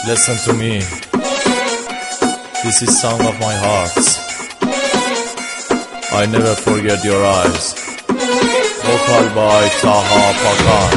Listen to me. This is song of my heart. I never forget your eyes. Vocal by Taha Pakan.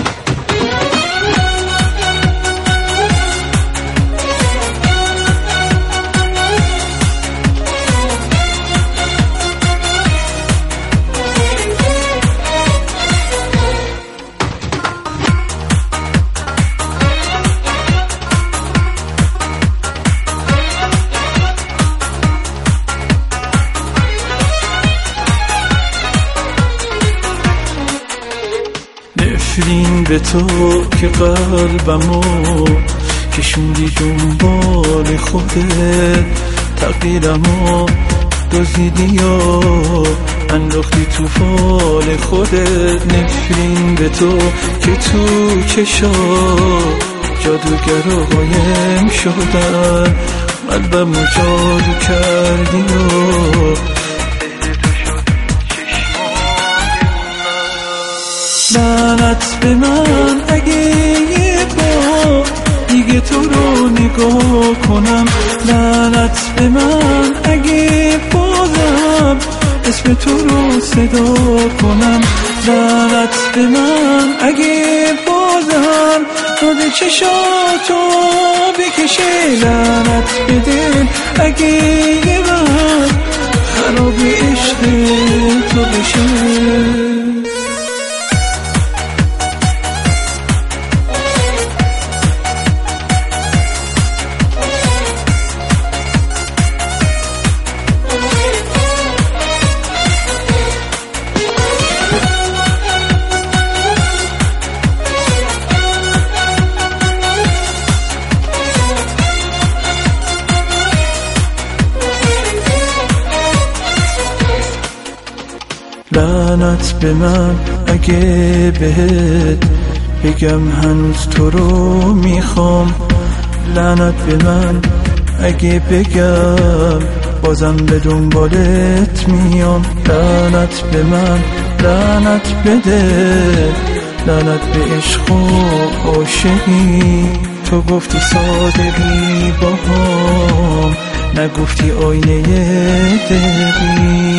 نفرین به تو که قلبمو کشوندی دنبال خودت، تقدیرمو دزدیدی و انداختی تو فال خودت. نفرین به تو که تو چشا جادوگر قایم شدن، قلبمو جادو کردی و لعنت به من اگه یه بار دیگه تو رو نگاه کنم، لعنت به من اگه بازم اسم تو رو صدا کنم، لعنت به من اگه بازم داده چشاتو بکشه، لعنت به دل اگه یه وقت خراب عشق تو بشه. لعنت به من اگه بهت بگم هنوز تو رو میخوام، لعنت به من اگه بگم بازم به دنبالت میام، لعنت به من، لعنت بده، لعنت به عشق و عاشقی. تو گفتی صادقی باهام، نگفتی آینه دلی.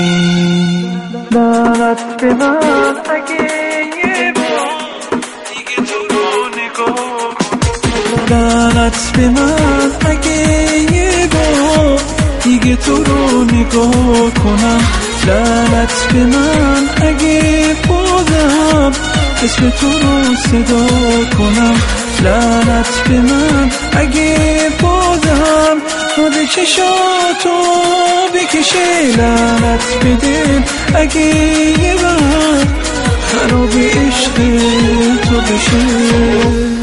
لعنت به من اگه یه بار دیگه تو رو نگاه کنم، لعنت به من اگه یه بار دیگه تو رو نگاه کنم، لعنت به من اگه بازم اسم تو رو صدا کنم، لعنت به من اگه بازم داده چشاتو بکشه، لعنت به دل اگه یه وقت خراب عشق تو بشه.